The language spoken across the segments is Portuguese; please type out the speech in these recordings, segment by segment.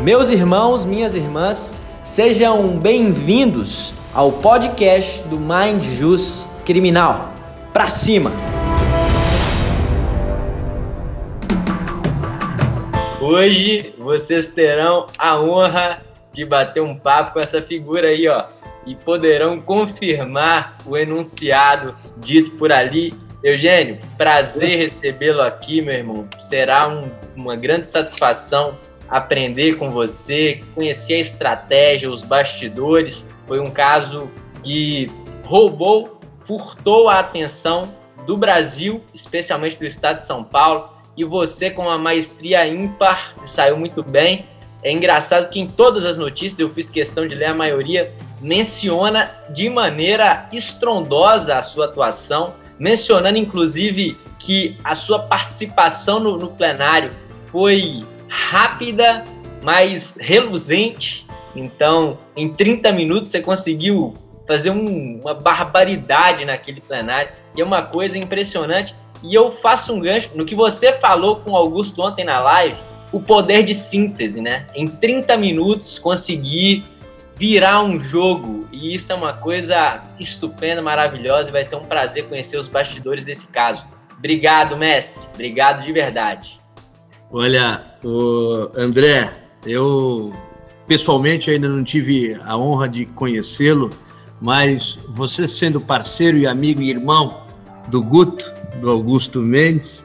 Meus irmãos, minhas irmãs, sejam bem-vindos ao podcast do Mind Jus Criminal. Pra cima! Hoje vocês terão a honra de bater um papo com essa figura aí, ó, e poderão confirmar o enunciado dito por ali. Eugênio, prazer recebê-lo aqui, meu irmão. Será uma grande satisfação aprender com você, conhecer a estratégia, os bastidores. Foi um caso que furtou a atenção do Brasil, especialmente do estado de São Paulo, e você, com uma maestria ímpar, saiu muito bem. É engraçado que em todas as notícias, eu fiz questão de ler a maioria, menciona de maneira estrondosa a sua atuação, mencionando inclusive que a sua participação no plenário foi rápida, mas reluzente. Então, em 30 minutos você conseguiu fazer uma barbaridade naquele plenário, e é uma coisa impressionante. E eu faço um gancho no que você falou com o Augusto ontem na live, o poder de síntese, né? Em 30 minutos conseguir virar um jogo, e isso é uma coisa estupenda, maravilhosa, e vai ser um prazer conhecer os bastidores desse caso. Obrigado, mestre. Obrigado de verdade. Olha, André, eu pessoalmente ainda não tive a honra de conhecê-lo, mas você sendo parceiro e amigo e irmão do Guto, do Augusto Mendes,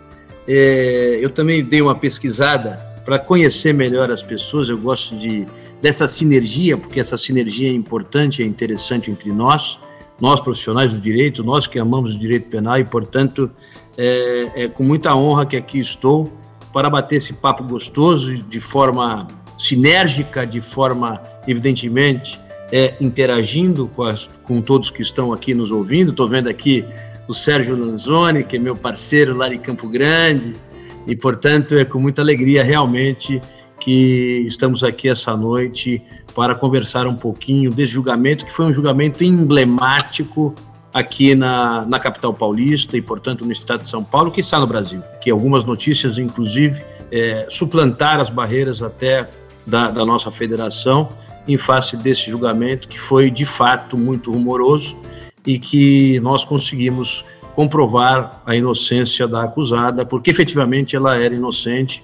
eu também dei uma pesquisada para conhecer melhor as pessoas. Eu gosto dessa sinergia, porque essa sinergia é importante, é interessante entre nós profissionais do direito, nós que amamos o direito penal, e, portanto, é com muita honra que aqui estou para bater esse papo gostoso, de forma sinérgica, de forma, evidentemente, interagindo com todos que estão aqui nos ouvindo. Estou vendo aqui o Sérgio Lanzoni, que é meu parceiro lá de Campo Grande, e, portanto, é com muita alegria, realmente, que estamos aqui essa noite para conversar um pouquinho desse julgamento, que foi um julgamento emblemático aqui na capital paulista e, portanto, no estado de São Paulo, que está no Brasil. Que algumas notícias, inclusive, suplantaram as barreiras até da nossa federação em face desse julgamento, que foi, de fato, muito rumoroso, e que nós conseguimos comprovar a inocência da acusada, porque efetivamente ela era inocente,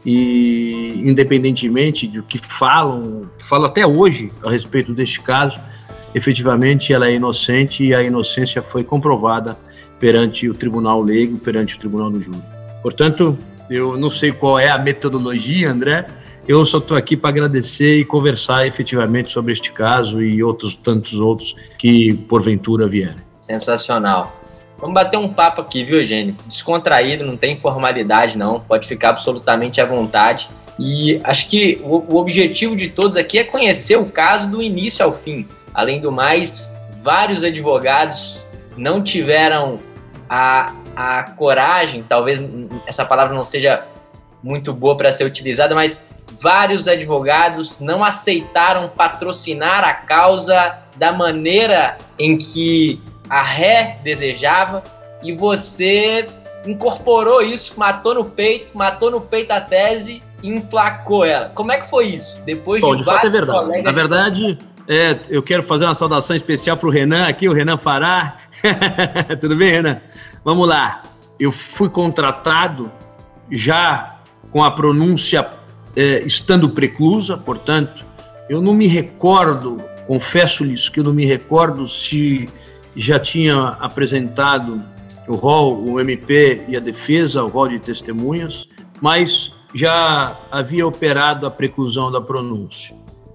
e independentemente do que falam até hoje a respeito deste caso, efetivamente ela é inocente, e a inocência foi comprovada perante o tribunal leigo, perante o tribunal do júri. Portanto, eu não sei qual é a metodologia, André, eu só estou aqui para agradecer e conversar efetivamente sobre este caso e tantos outros que porventura vierem. Sensacional. Vamos bater um papo aqui, viu, Eugênio? Descontraído, não tem formalidade não, pode ficar absolutamente à vontade. E acho que o objetivo de todos aqui é conhecer o caso do início ao fim. Além do mais, vários advogados não tiveram a coragem, talvez essa palavra não seja muito boa para ser utilizada, mas vários advogados não aceitaram patrocinar a causa da maneira em que a ré desejava, e você incorporou isso, matou no peito a tese e emplacou ela. Como é que foi isso? Depois de fato é verdade. Colegas... Na verdade, eu quero fazer uma saudação especial para o Renan aqui, o Renan Fará. Tudo bem, Renan? Vamos lá. Eu fui contratado já com a pronúncia estando preclusa, portanto, eu não me recordo, confesso-lhes que eu não me recordo se já tinha apresentado o rol, o MP e a defesa, o rol de testemunhas, mas já havia operado a preclusão da pronúncia.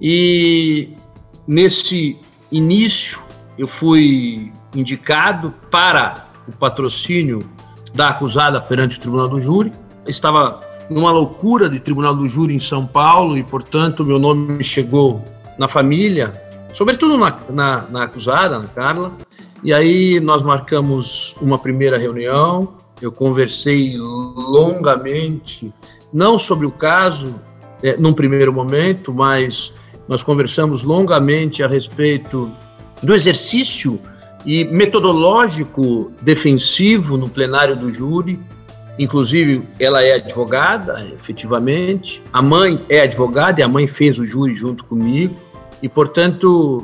E nesse início eu fui indicado para o patrocínio da acusada perante o Tribunal do Júri. Estava numa loucura de Tribunal do Júri em São Paulo e, portanto, meu nome chegou na família, sobretudo na acusada, na Carla. E aí nós marcamos uma primeira reunião, eu conversei longamente, não sobre o caso, num primeiro momento, mas nós conversamos longamente a respeito do exercício e metodológico defensivo no plenário do júri, Inclusive, ela é advogada, efetivamente. A mãe é advogada e a mãe fez o júri junto comigo. E, portanto,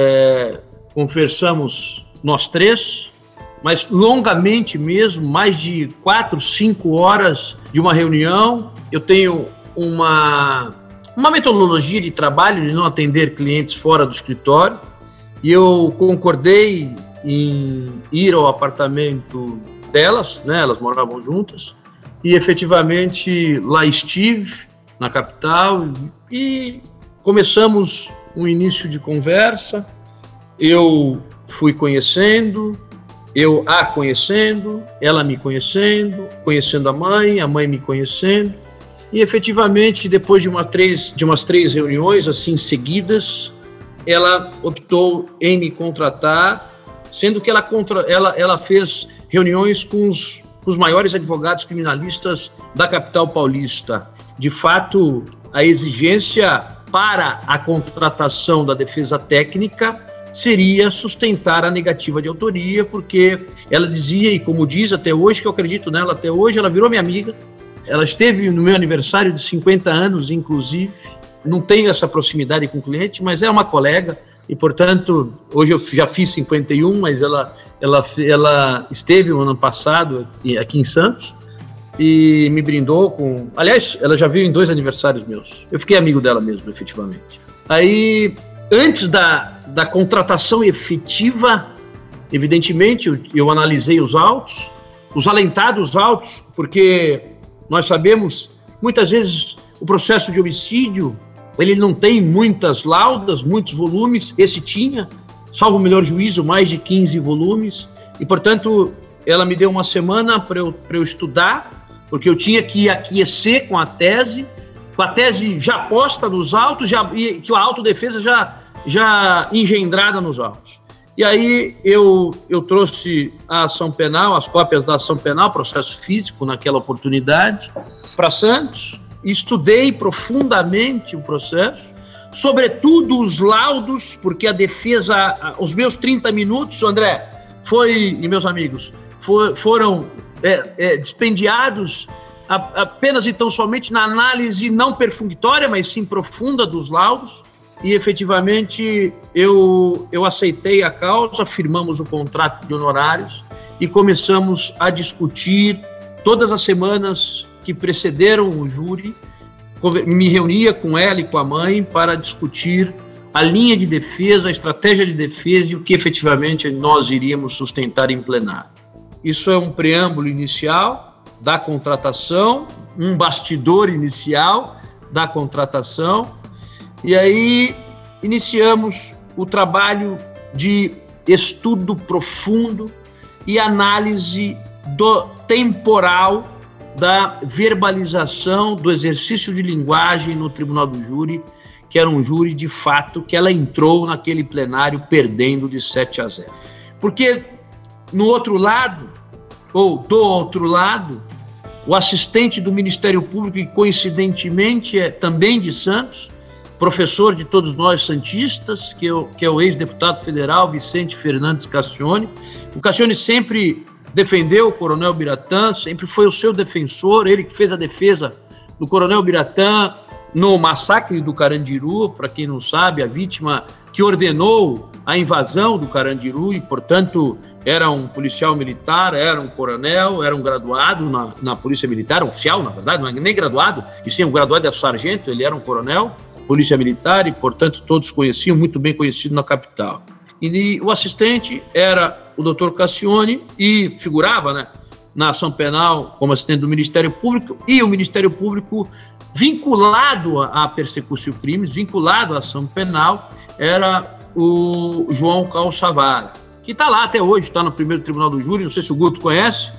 conversamos nós três, mas longamente mesmo, mais de 4, 5 horas de uma reunião. Eu tenho uma metodologia de trabalho de não atender clientes fora do escritório. E eu concordei em ir ao apartamento delas, né? Elas moravam juntas, e efetivamente lá estive, na capital, e começamos um início de conversa. Eu fui conhecendo, eu a conhecendo, ela me conhecendo, conhecendo a mãe me conhecendo, e efetivamente, depois de umas três reuniões assim seguidas, ela optou em me contratar, sendo que ela fez reuniões com os maiores advogados criminalistas da capital paulista. De fato, a exigência para a contratação da defesa técnica seria sustentar a negativa de autoria, porque ela dizia, e como diz até hoje, que eu acredito nela até hoje, ela virou minha amiga, ela esteve no meu aniversário de 50 anos, inclusive, não tenho essa proximidade com o cliente, mas é uma colega, e, portanto, hoje eu já fiz 51, mas ela esteve no ano passado aqui em Santos e me brindou com... Aliás, ela já veio em 2 aniversários meus. Eu fiquei amigo dela mesmo, efetivamente. Aí, antes da contratação efetiva, evidentemente, eu analisei os autos, os alentados autos, porque nós sabemos, muitas vezes, o processo de homicídio, ele não tem muitas laudas, muitos volumes. Esse tinha, salvo o melhor juízo, mais de 15 volumes. E, portanto, ela me deu uma semana para eu estudar, porque eu tinha que aquecer com a tese já posta nos autos, e que a autodefesa já engendrada nos autos. E aí eu trouxe a ação penal, as cópias da ação penal, processo físico, naquela oportunidade, para Santos. Estudei profundamente o processo, sobretudo os laudos, porque a defesa, os meus 30 minutos, André, e meus amigos, foram dispendiados apenas e tão somente na análise não perfunctória, mas sim profunda dos laudos, e efetivamente eu aceitei a causa, firmamos o contrato de honorários e começamos a discutir todas as semanas que precederam o júri. Me reunia com ela e com a mãe para discutir a linha de defesa, a estratégia de defesa e o que efetivamente nós iríamos sustentar em plenário. Isso é um preâmbulo inicial da contratação, um bastidor inicial da contratação, e aí iniciamos o trabalho de estudo profundo e análise do temporal da verbalização do exercício de linguagem no Tribunal do Júri, que era um júri de fato que ela entrou naquele plenário perdendo de 7-0. Porque no outro lado, ou do outro lado, o assistente do Ministério Público, que coincidentemente é também de Santos, professor de todos nós santistas, que é o ex-deputado federal Vicente Fernandes Cassione. O Cassione sempre defendeu o Coronel Biratã, sempre foi o seu defensor, ele que fez a defesa do Coronel Biratã no massacre do Carandiru, para quem não sabe, a vítima que ordenou a invasão do Carandiru e, portanto, era um policial militar, era um coronel, era um graduado na Polícia Militar, um oficial, na verdade, não é nem graduado, e sim, um graduado é sargento, ele era um coronel, Polícia Militar, e, portanto, todos conheciam, muito bem conhecido na capital. E o assistente era o doutor Cassione e figurava, né, na ação penal como assistente do Ministério Público, e o Ministério Público vinculado à persecução de crimes, vinculado à ação penal, era o João Calçavara, que está lá até hoje, está no primeiro Tribunal do Júri, não sei se o Guto conhece,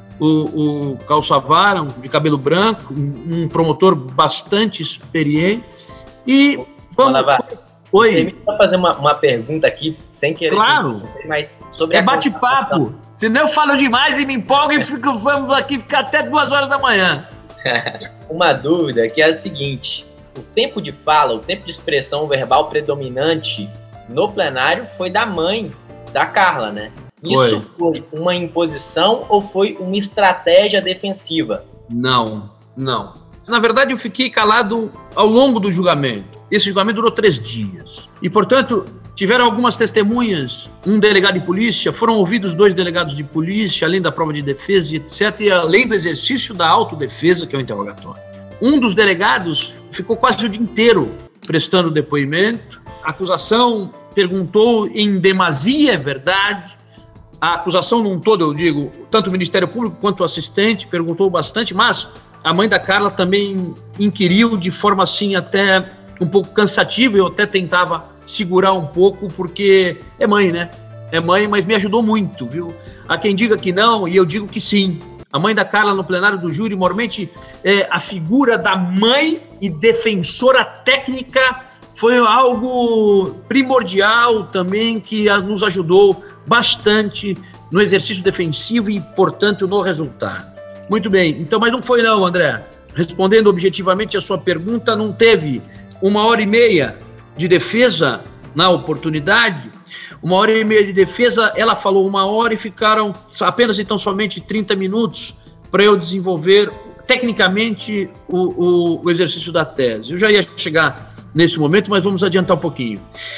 o Calçavara, de cabelo branco, um promotor bastante experiente. E vamos... Oi. Permita só fazer uma pergunta aqui, sem querer. Claro. Mas sobre bate-papo. Senão eu falo demais e me empolgo e vamos aqui ficar até 2 horas da manhã. Uma dúvida que é a seguinte: o tempo de fala, o tempo de expressão verbal predominante no plenário foi da mãe da Carla, né? Isso foi uma imposição ou foi uma estratégia defensiva? Não. Na verdade, eu fiquei calado ao longo do julgamento. Esse julgamento durou 3 dias. E, portanto, tiveram algumas testemunhas, um delegado de polícia, foram ouvidos 2 delegados de polícia, além da prova de defesa e etc., e além do exercício da autodefesa, que é o interrogatório. Um dos delegados ficou quase o dia inteiro prestando depoimento. A acusação perguntou em demasia, é verdade. A acusação num todo, eu digo, tanto o Ministério Público quanto o assistente perguntou bastante, mas a mãe da Carla também inquiriu de forma assim até um pouco cansativa. Eu até tentava segurar um pouco, porque é mãe, né? É mãe, mas me ajudou muito, viu? Há quem diga que não, e eu digo que sim. A mãe da Carla no plenário do júri, normalmente, a figura da mãe e defensora técnica foi algo primordial também, que nos ajudou bastante no exercício defensivo e, portanto, no resultado. Muito bem, então, mas não foi não, André. Respondendo objetivamente a sua pergunta, não teve 1h30 de defesa na oportunidade. 1h30 de defesa, ela falou 1 hora e ficaram apenas então somente 30 minutos para eu desenvolver tecnicamente o exercício da tese. Eu já ia chegar nesse momento, mas vamos adiantar um pouquinho.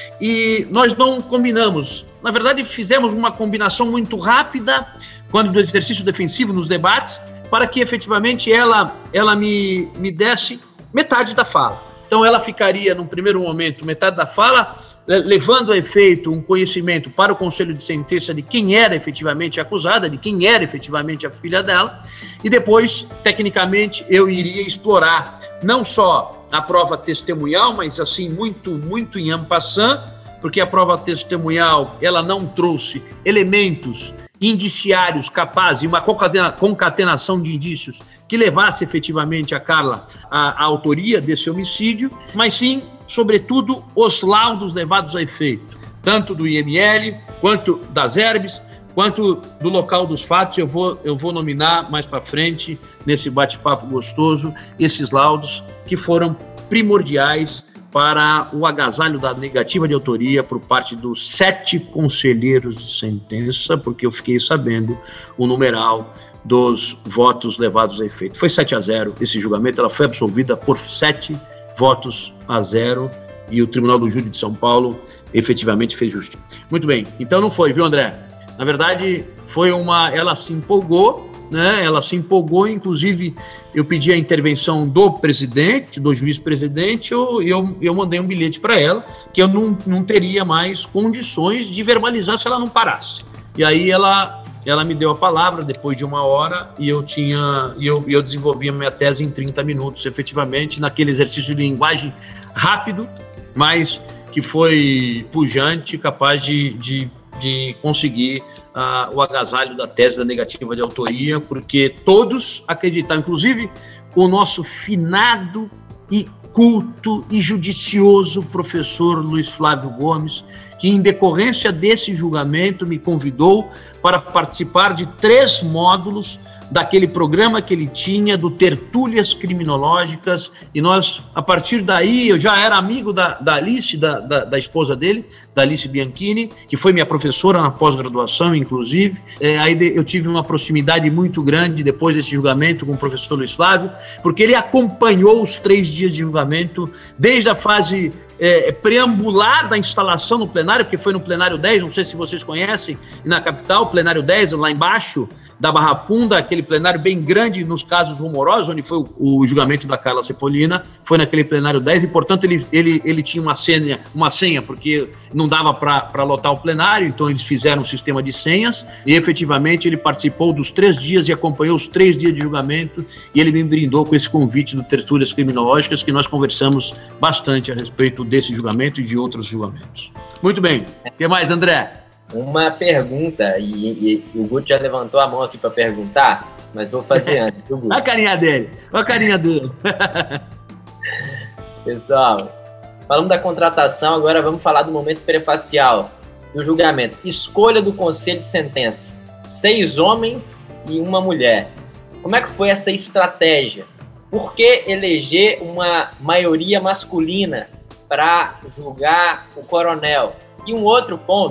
E nós não combinamos. Na verdade, fizemos uma combinação muito rápida quando do exercício defensivo nos debates, para que efetivamente ela me desse metade da fala. Então ela ficaria, num primeiro momento, metade da fala, levando a efeito um conhecimento para o conselho de sentença de quem era efetivamente acusada, de quem era efetivamente a filha dela, e depois, tecnicamente, eu iria explorar não só a prova testemunhal, mas assim, muito em en passant, porque a prova testemunhal, ela não trouxe elementos indiciários capazes, uma concatenação de indícios que levasse efetivamente a Carla à autoria desse homicídio, mas sim, sobretudo, os laudos levados a efeito, tanto do IML, quanto das herbes, quanto do local dos fatos. Eu vou nominar mais para frente, nesse bate-papo gostoso, esses laudos que foram primordiais para o agasalho da negativa de autoria por parte dos 7 conselheiros de sentença, porque eu fiquei sabendo o numeral dos votos levados a efeito. Foi 7-0 esse julgamento, ela foi absolvida por 7-0 e o Tribunal do Júri de São Paulo efetivamente fez justiça. Muito bem, então não foi, viu, André? Na verdade, ela se empolgou, né? Ela se empolgou, inclusive eu pedi a intervenção do presidente, do juiz-presidente, eu mandei um bilhete para ela, que eu não teria mais condições de verbalizar se ela não parasse. E aí ela me deu a palavra depois de 1 hora e eu desenvolvi a minha tese em 30 minutos, efetivamente, naquele exercício de linguagem rápido, mas que foi pujante, capaz de conseguir o agasalho da tese da negativa de autoria, porque todos acreditavam, inclusive o nosso finado e culto e judicioso professor Luiz Flávio Gomes, que em decorrência desse julgamento me convidou para participar de 3 módulos daquele programa que ele tinha, do Tertúlias Criminológicas, e nós, a partir daí, eu já era amigo da Alice, da esposa dele, da Alice Bianchini, que foi minha professora na pós-graduação, inclusive. Aí eu tive uma proximidade muito grande depois desse julgamento com o professor Luiz Flávio, porque ele acompanhou os 3 dias de julgamento, desde a fase preambular da instalação no plenário, porque foi no plenário 10, não sei se vocês conhecem, na capital, plenário 10, lá embaixo da Barra Funda, aquele plenário bem grande nos casos rumorosos, onde foi o julgamento da Carla Cipollina, foi naquele plenário 10, e portanto ele tinha uma senha, porque não dava para lotar o plenário, então eles fizeram um sistema de senhas, e efetivamente ele participou dos 3 dias e acompanhou os 3 dias de julgamento, e ele me brindou com esse convite do Tertúlias Criminológicas, que nós conversamos bastante a respeito desse julgamento e de outros julgamentos. Muito bem, o que mais, André? Uma pergunta, e o Guto já levantou a mão aqui para perguntar, mas vou fazer antes, viu, Guto? Olha a carinha dele. Pessoal, falamos da contratação, agora vamos falar do momento prefacial do julgamento. Escolha do conselho de sentença. 6 homens e 1 mulher. Como é que foi essa estratégia? Por que eleger uma maioria masculina para julgar o coronel? E um outro ponto,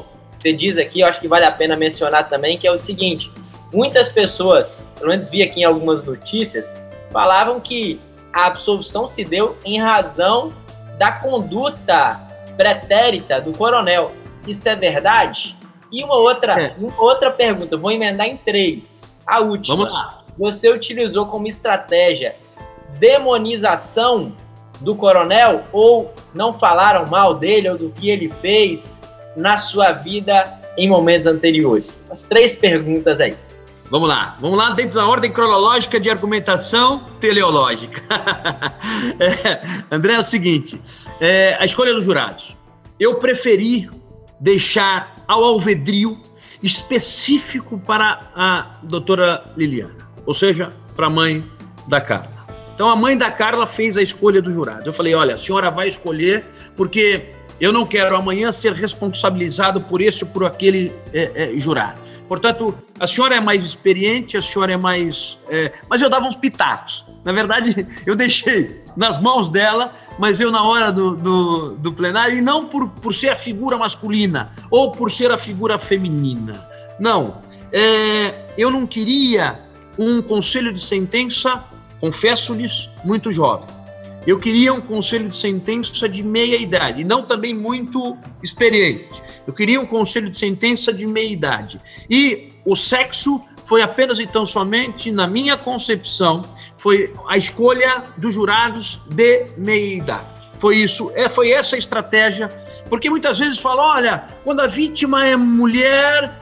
você diz aqui, eu acho que vale a pena mencionar também, que é o seguinte: muitas pessoas, pelo menos vi aqui em algumas notícias, falavam que a absolvição se deu em razão da conduta pretérita do coronel. Isso é verdade? E uma outra pergunta, vou emendar em 3. A última. Vamos lá. Você utilizou como estratégia demonização do coronel, ou não falaram mal dele ou do que ele fez na sua vida em momentos anteriores? As 3 perguntas aí. Vamos lá dentro da ordem cronológica de argumentação teleológica. André, é o seguinte, a escolha dos jurados. Eu preferi deixar ao alvedrio específico para a doutora Liliana, ou seja, para a mãe da Carla. Então, a mãe da Carla fez a escolha dos jurados. Eu falei, olha, a senhora vai escolher, porque eu não quero amanhã ser responsabilizado por esse ou por aquele jurado. Portanto, a senhora é mais experiente, a senhora é mais... Mas eu dava uns pitacos. Na verdade, eu deixei nas mãos dela, mas eu na hora do plenário, e não por ser a figura masculina ou por ser a figura feminina. Não. Eu não queria um conselho de sentença, confesso-lhes, muito jovem. Eu queria um conselho de sentença de meia idade, não também muito experiente. Eu queria um conselho de sentença de meia idade. E o sexo foi apenas e tão somente, na minha concepção, foi a escolha dos jurados de meia idade. Foi isso, foi essa a estratégia, porque muitas vezes falam, olha, quando a vítima é mulher,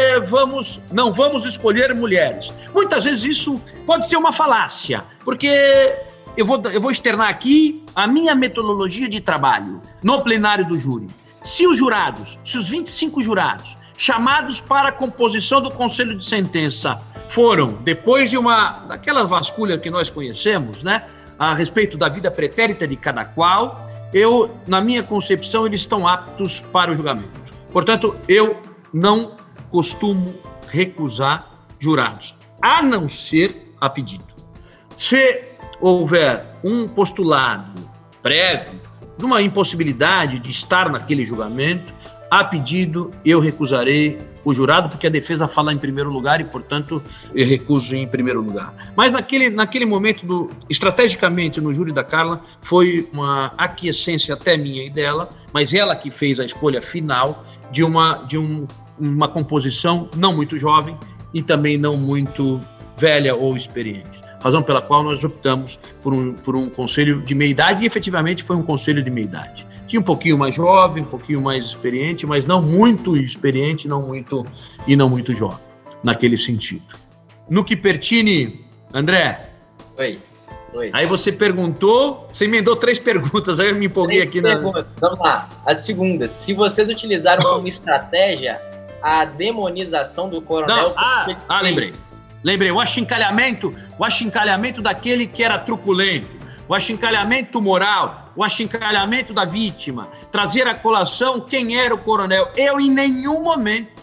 não vamos escolher mulheres. Muitas vezes isso pode ser uma falácia, porque eu vou externar aqui a minha metodologia de trabalho no plenário do júri. Se os 25 jurados chamados para a composição do conselho de sentença foram, depois daquela vasculha que nós conhecemos, né, a respeito da vida pretérita de cada qual, na minha concepção, eles estão aptos para o julgamento. Portanto, eu não costumo recusar jurados, a não ser a pedido. Se houver um postulado prévio de uma impossibilidade de estar naquele julgamento, a pedido, eu recusarei o jurado, porque a defesa fala em primeiro lugar e, portanto, eu recuso em primeiro lugar. Mas naquele momento, estrategicamente, no júri da Carla, foi uma aquiescência até minha e dela, mas ela que fez a escolha final de uma composição não muito jovem e também não muito velha ou experiente. Razão pela qual nós optamos por um conselho de meia-idade, e efetivamente foi um conselho de meia-idade. Tinha um pouquinho mais jovem, um pouquinho mais experiente, mas não muito experiente, não muito jovem, naquele sentido. No que pertine, André... Oi. Aí você perguntou, você emendou 3 perguntas, aí eu me empolguei aqui na... Vamos lá, a segunda, se vocês utilizaram como estratégia a demonização do coronel... Lembrei, o achincalhamento daquele que era truculento, o achincalhamento moral, o achincalhamento da vítima, trazer à colação quem era o coronel. Eu, em nenhum momento,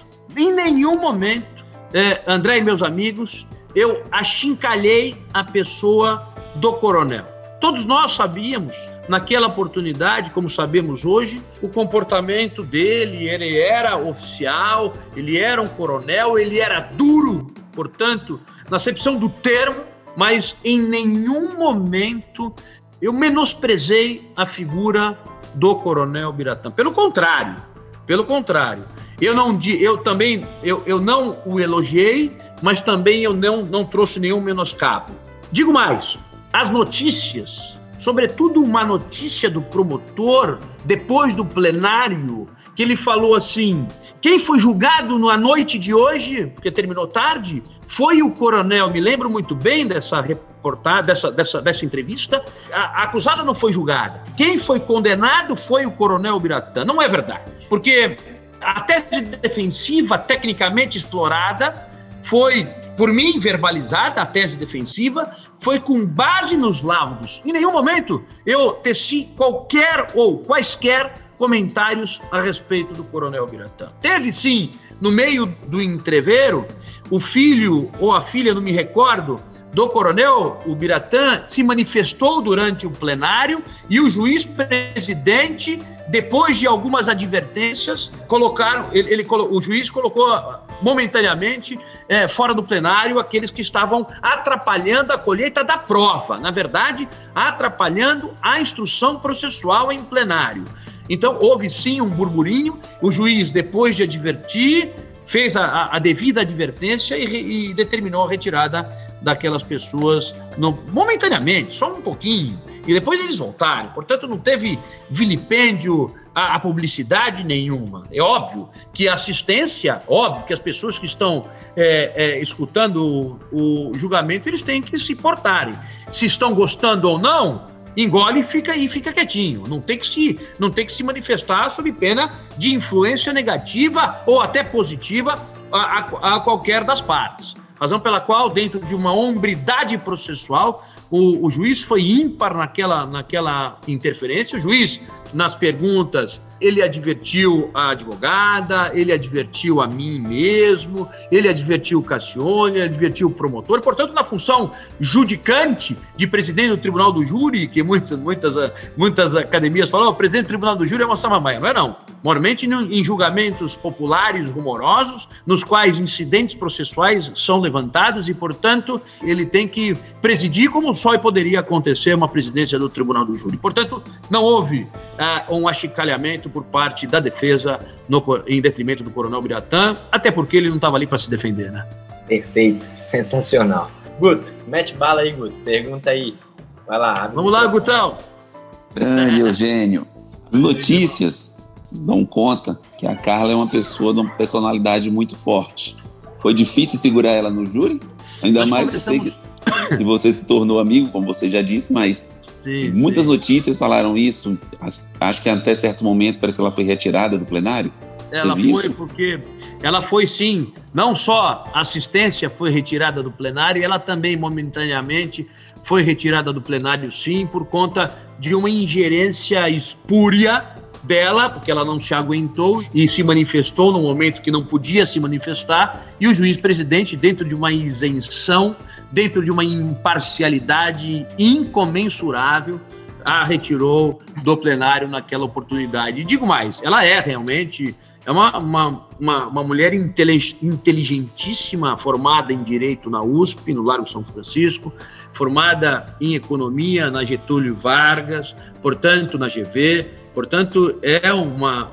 André e meus amigos, eu achincalhei a pessoa do coronel. Todos nós sabíamos, naquela oportunidade, como sabemos hoje, o comportamento dele. Ele era oficial, ele era um coronel, ele era duro, portanto, na acepção do termo, mas em nenhum momento eu menosprezei a figura do coronel Biratã. Pelo contrário, eu não o elogiei, mas também eu não trouxe nenhum menoscabo. Digo mais, as notícias, sobretudo uma notícia do promotor, depois do plenário, que ele falou assim: quem foi julgado na noite de hoje, porque terminou tarde, foi o coronel. Me lembro muito bem dessa reportagem, dessa entrevista. A acusada não foi julgada. Quem foi condenado foi o coronel Biratã. Não é verdade, porque a tese defensiva, tecnicamente explorada, foi, por mim, verbalizada. A tese defensiva foi com base nos laudos. Em nenhum momento eu teci quaisquer comentários a respeito do Coronel Ubiratã. Teve, sim, no meio do entrevero, o filho ou a filha, não me recordo, do Coronel Ubiratã se manifestou durante o plenário e o juiz presidente, depois de algumas advertências, o juiz colocou momentaneamente fora do plenário aqueles que estavam atrapalhando a colheita da prova, na verdade, atrapalhando a instrução processual em plenário. Então, houve sim um burburinho, o juiz, depois de advertir, fez a devida advertência e determinou a retirada daquelas pessoas momentaneamente, só um pouquinho, e depois eles voltaram. Portanto, não teve vilipêndio a publicidade nenhuma. É óbvio que a assistência, óbvio que as pessoas que estão escutando o julgamento, eles têm que se portarem. Se estão gostando ou não, engole e fica quietinho. Não tem que se manifestar sob pena de influência negativa ou até positiva a qualquer das partes. Razão pela qual, dentro de uma hombridade processual, o juiz foi ímpar naquela interferência. O juiz, nas perguntas, ele advertiu a advogada, ele advertiu a mim mesmo, ele advertiu o Cassione, ele advertiu o promotor. Portanto, na função judicante de presidente do Tribunal do Júri, que muitas academias falam, o presidente do Tribunal do Júri é uma samambaia. Não é não. Normalmente em julgamentos populares, rumorosos, nos quais incidentes processuais são levantados e, portanto, ele tem que presidir como só poderia acontecer uma presidência do Tribunal do Júri. Portanto, não houve um achicalhamento por parte da defesa em detrimento do Coronel Ubiratã, até porque ele não estava ali para se defender, né? Perfeito, sensacional. Guto, mete bala aí, Guto, pergunta aí. Vai lá. Vamos lá, Gutão. Grande Eugênio. As notícias dão conta que a Carla é uma pessoa de uma personalidade muito forte. Foi difícil segurar ela no júri? Ainda mais eu sei que você se tornou amigo, como você já disse, mas muitas notícias falaram isso. Acho que até certo momento parece que ela foi retirada do plenário. Ela foi sim, não só a assistência foi retirada do plenário, ela também momentaneamente foi retirada do plenário sim, por conta de uma ingerência espúria dela, porque ela não se aguentou e se manifestou no momento que não podia se manifestar, e o juiz presidente, dentro de uma isenção, dentro de uma imparcialidade incomensurável, a retirou do plenário naquela oportunidade. E digo mais, ela é realmente uma mulher inteligentíssima, formada em Direito na USP, no Largo São Francisco, formada em Economia na Getúlio Vargas, portanto, na GV, portanto, é uma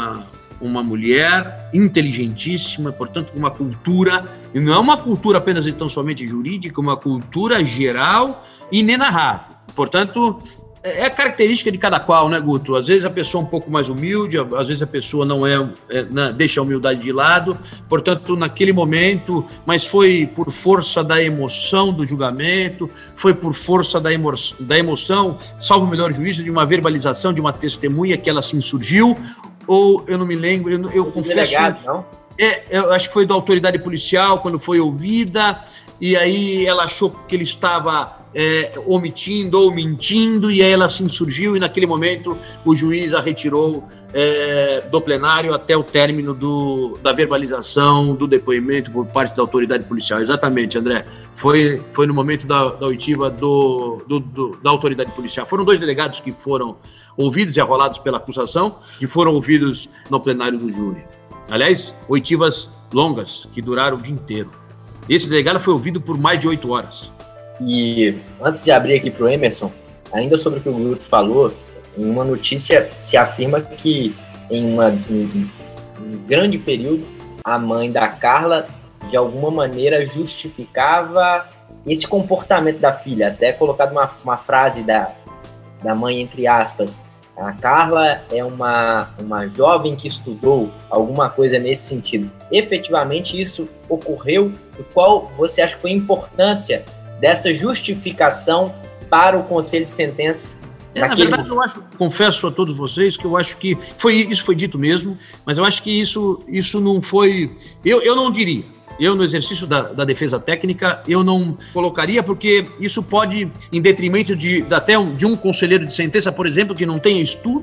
mulher inteligentíssima, portanto, com uma cultura, e não é uma cultura apenas então somente jurídica, uma cultura geral e inenarrável. Portanto, é característica de cada qual, né, Guto? Às vezes a pessoa é um pouco mais humilde, às vezes a pessoa não deixa a humildade de lado, portanto, naquele momento, mas foi por força da emoção do julgamento, foi por força da emoção, salvo o melhor juízo, de uma verbalização de uma testemunha que ela se insurgiu, ou eu não me lembro, eu confesso... Delegado, não? Eu acho que foi da autoridade policial, quando foi ouvida, e aí ela achou que ele estava omitindo ou mentindo, e aí ela se insurgiu, e naquele momento o juiz a retirou do plenário até o término da verbalização do depoimento por parte da autoridade policial. Exatamente, André. Foi no momento da oitiva da autoridade policial. Foram 2 delegados que foram ouvidos e arrolados pela acusação, que foram ouvidos no plenário do júri. Aliás, oitivas longas, que duraram o dia inteiro. Esse delegado foi ouvido por mais de 8 horas. E antes de abrir aqui para o Emerson, ainda sobre o que o Guto falou, em uma notícia se afirma que em um grande período a mãe da Carla de alguma maneira justificava esse comportamento da filha, até colocado uma frase da mãe entre aspas: a Carla é uma jovem que estudou, alguma coisa nesse sentido. Efetivamente isso ocorreu, e qual você acha que foi a importância dessa justificação para o conselho de sentença? Na verdade, confesso a todos vocês que eu acho que isso foi dito mesmo, mas eu acho que isso não foi... Eu não diria. Eu, no exercício da defesa técnica, eu não colocaria, porque isso pode, em detrimento de um conselheiro de sentença, por exemplo, que não tenha estudo,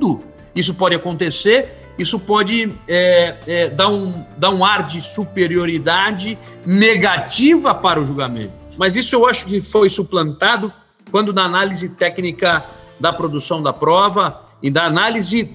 isso pode acontecer, isso pode dar um ar de superioridade negativa para o julgamento. Mas isso eu acho que foi suplantado quando na análise técnica da produção da prova e da análise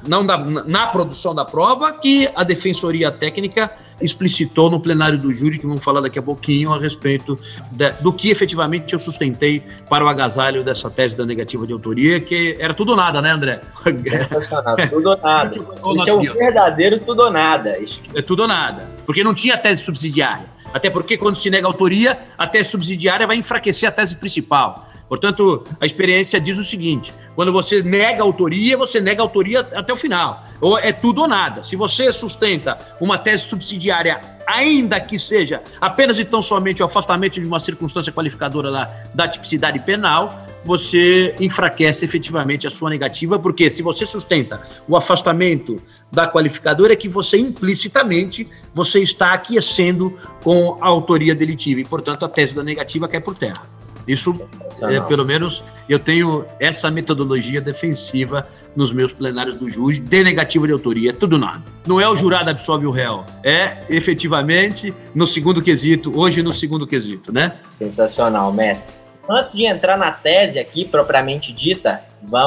na produção da prova, que a Defensoria Técnica explicitou no plenário do júri, que vamos falar daqui a pouquinho a respeito do que efetivamente eu sustentei para o agasalho dessa tese da negativa de autoria, que era tudo ou nada, né, André? Sensacional, tudo ou nada. Isso é um verdadeiro tudo ou nada. É tudo ou nada, porque não tinha tese subsidiária. Até porque quando se nega autoria, a tese subsidiária vai enfraquecer a tese principal. Portanto, a experiência diz o seguinte: quando você nega autoria, você nega autoria até o final. Ou é tudo ou nada. Se você sustenta uma tese subsidiária, ainda que seja apenas e tão somente o afastamento de uma circunstância qualificadora da tipicidade penal, você enfraquece efetivamente a sua negativa, porque se você sustenta o afastamento da qualificadora, é que você implicitamente você está aquecendo com a autoria delitiva e, portanto, a tese da negativa cai por terra. Isso, pelo menos, eu tenho essa metodologia defensiva nos meus plenários do júri, de negativa de autoria, tudo nada. Não é o jurado absolve o réu, é efetivamente no segundo quesito, hoje no segundo quesito, né? Sensacional, mestre. Antes de entrar na tese aqui, propriamente dita,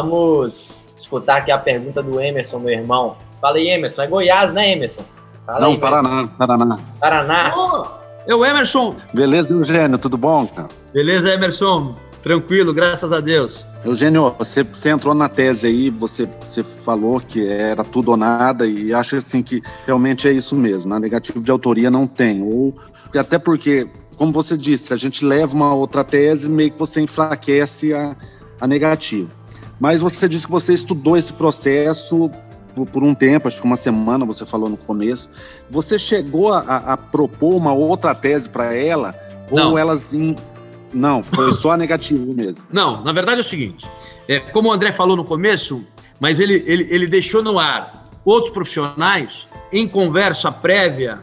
vamos escutar aqui a pergunta do Emerson, meu irmão. Fala aí, Emerson. É Goiás, né, Emerson? Fala Não, aí, Paraná. Paraná. É o Emerson. Beleza, Eugênio, tudo bom, cara? Beleza, Emerson? Tranquilo, graças a Deus. Eugênio, você entrou na tese aí, você falou que era tudo ou nada, e acho assim que realmente é isso mesmo, na negativa de autoria não tem, ou até porque, como você disse, a gente leva uma outra tese, meio que você enfraquece a negativa. Mas você disse que você estudou esse processo por um tempo, acho que uma semana, você falou no começo. Você chegou a propor uma outra tese para ela? Não. Ou elas... Não, foi só a negativa mesmo. Não, na verdade é o seguinte, como o André falou no começo, mas ele deixou no ar outros profissionais em conversa prévia,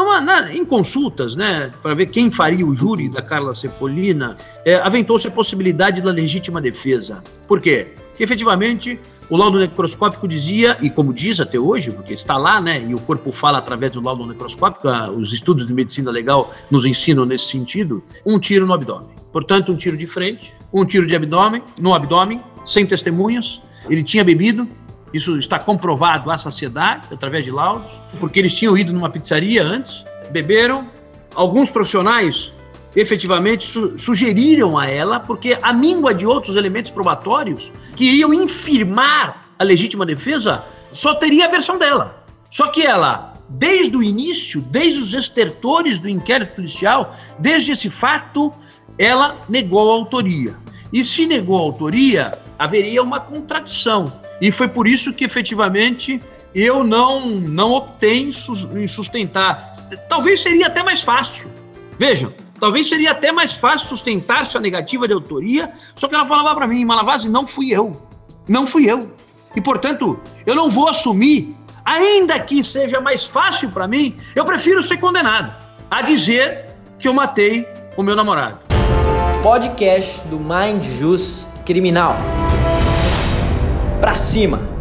em consultas, né, para ver quem faria o júri da Carla Cepolina, aventou-se a possibilidade da legítima defesa. Por quê? Porque, efetivamente, o laudo necroscópico dizia, e como diz até hoje, porque está lá, né, e o corpo fala através do laudo necroscópico, os estudos de medicina legal nos ensinam nesse sentido, um tiro no abdômen. Portanto, um tiro de frente, um tiro no abdômen, sem testemunhas, ele tinha bebido, isso está comprovado à saciedade, através de laudos, porque eles tinham ido numa pizzaria antes, beberam, alguns profissionais efetivamente sugeriram a ela, porque a míngua de outros elementos probatórios que iriam infirmar a legítima defesa, só teria a versão dela. Só que ela, desde o início, desde os estertores do inquérito policial, desde esse fato, ela negou a autoria. E se negou a autoria, haveria uma contradição. E foi por isso que, efetivamente, eu não optei em sustentar. Talvez seria até mais fácil. Vejam, talvez seria até mais fácil sustentar sua negativa de autoria, só que ela falava para mim, Malavasi, não fui eu. E, portanto, eu não vou assumir, ainda que seja mais fácil para mim, eu prefiro ser condenado a dizer que eu matei o meu namorado. Podcast do Mind Jus Criminal. Pra cima!